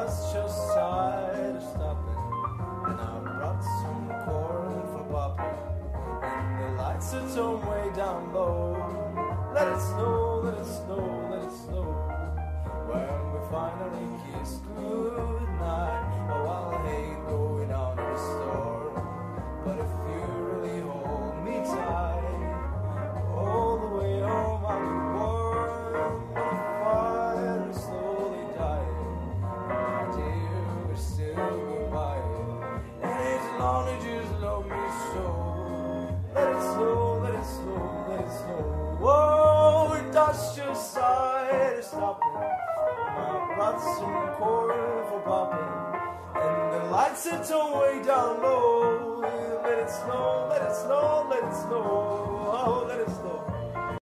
dust just started stopping, and I brought some corn for popping. And the lights are turned way down low. Let it snow, let it snow, let it snow. When we finally kiss goodnight, oh, I'll hate going out to the store. But if you really hold me tight, all the way home I'll be warm. When the fire is slowly dying, my dear, we're still goodbye. And as long as you love me so, let it snow, let it snow, let it snow. Whoa, it does just started stopping. I brought some corn for popping, and the lights are turned way down low. Let it snow, let it snow, let it snow. Oh, let it snow.